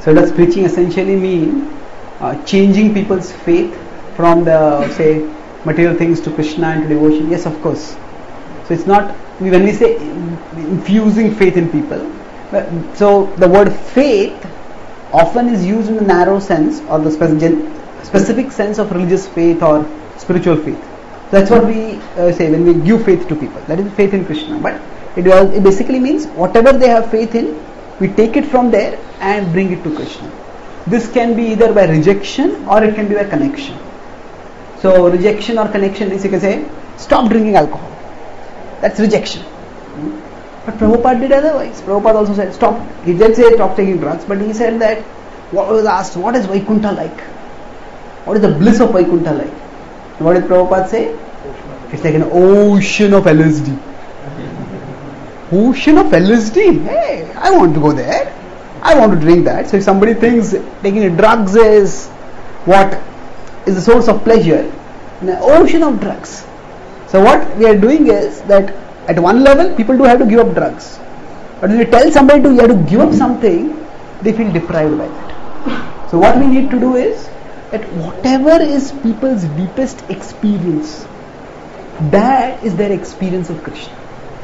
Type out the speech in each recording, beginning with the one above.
So does preaching essentially mean changing people's faith from the, say, material things to Krishna and to devotion? Yes, of course. So it's not, when we say infusing faith in people, so the word faith often is used in the narrow sense or the specific sense of religious faith or spiritual faith. That's what we say when we give faith to people. That is faith in Krishna. But it basically means whatever they have faith in, we take it from there and bring it to Krishna. This can be either by rejection or it can be by connection. So rejection or connection is, you can say, stop drinking alcohol. That's rejection. But Prabhupada did otherwise. Prabhupada also said stop. He didn't say stop taking drugs, but he said that, what was asked, what is Vaikuntha like? What is the bliss of Vaikuntha like? And what did Prabhupada say? It's like an ocean of LSD. Ocean of LSD? Hey, I want to go there. I want to drink that. So if somebody thinks taking drugs is what is the source of pleasure, in an ocean of drugs. So what we are doing is that at one level, people do have to give up drugs. But when you tell somebody you have to give up something, they feel deprived by that. So what we need to do is that whatever is people's deepest experience, that is their experience of Krishna.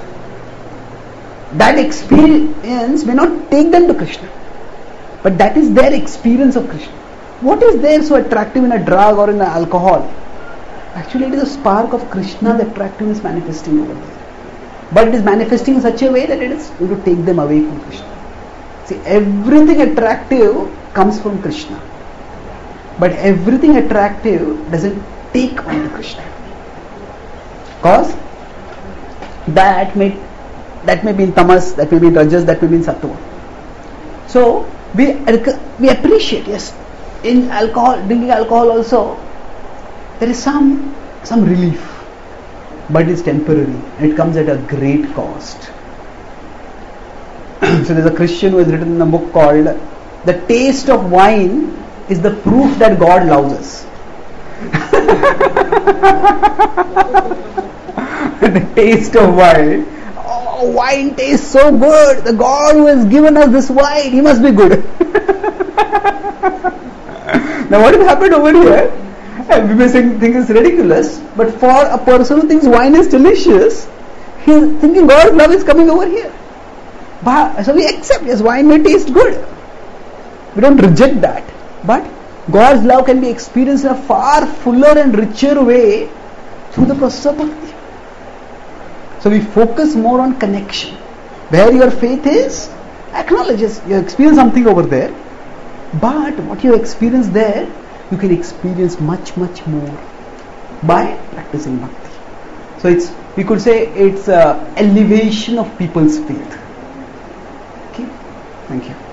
That experience may not take them to Krishna, but that is their experience of Krishna. What is there so attractive in a drug or in an alcohol? Actually, it is a spark of Krishna, the attractiveness manifesting over there. But it is manifesting in such a way that it is going to take them away from Krishna. See, everything attractive comes from Krishna, but everything attractive doesn't take on to Krishna, because that may be in tamas, that may be in rajas, that may be in sattva. So we appreciate, yes, in alcohol, drinking alcohol also, there is some relief, but it's temporary and it comes at a great cost. So there's a Christian who has written in a book called "The Taste of Wine is the Proof that God Loves Us." The taste of wine. Oh, wine tastes so good. The God who has given us this wine, He must be good. Now what has happened over here? We may think it's ridiculous, but for a person who thinks wine is delicious, he's thinking God's love is coming over here. So we accept, yes, wine may taste good. We don't reject that. But God's love can be experienced in a far fuller and richer way through the process of bhakti. So we focus more on connection. Where your faith is, acknowledges you experience something over there, but what you experience there, you can experience much more by practicing bhakti. So we could say it's elevation of people's faith. Okay, thank you.